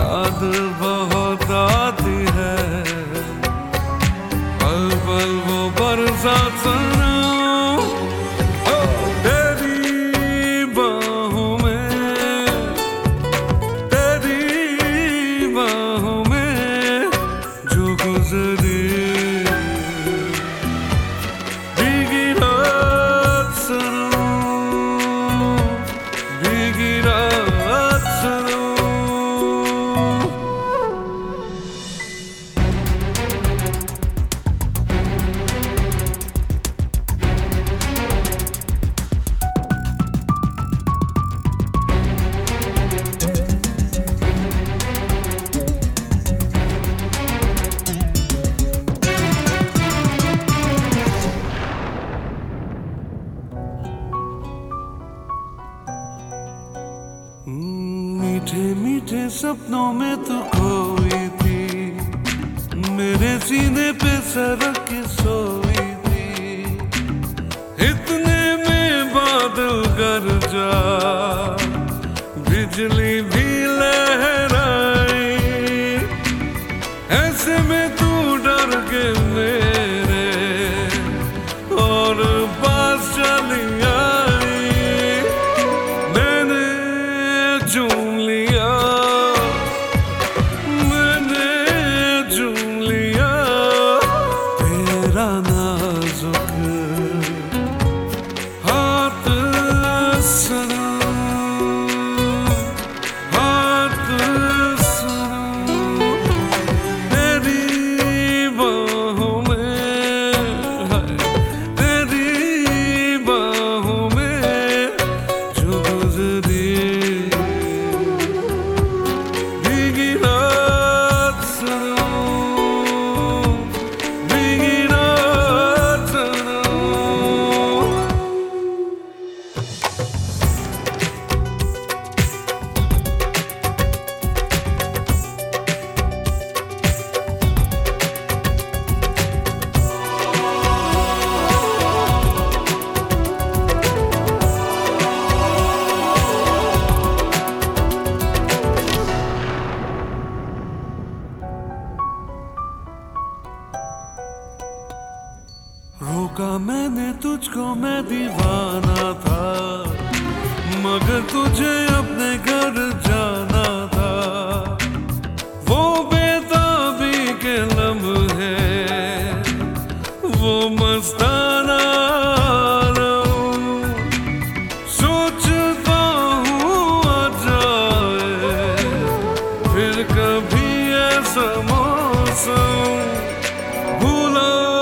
याद बहुत आती है, पल पल वो बरसात सनम, तेरी बाहों में जो गुजरी भीगी रात सनम, भीगी रात सनम। मीठे मीठे सपनों में तू खोई थी, मेरे सीने पे सरक के सोई थी, इतने में बादल गरजा, बिजली भी लहराई, ऐसे में तू डर के मेरे और पास चली आई, मैंने चूम लिया, मैंने चूम लिया तेरा नाजुक हाथ सनम, हाथ सनम, तेरी बाहों में जो गुजरी भीगी रात सनम, भीगी रात सनम। रोका मैंने तुझको, मैं दीवाना था, मगर तुझे अपने घर जाना था, वो बेताबी के लम्हे, वो मस्ताना आलम, सोचता हूँ आ जाए फिर कभी ऐसा मौसम, भूला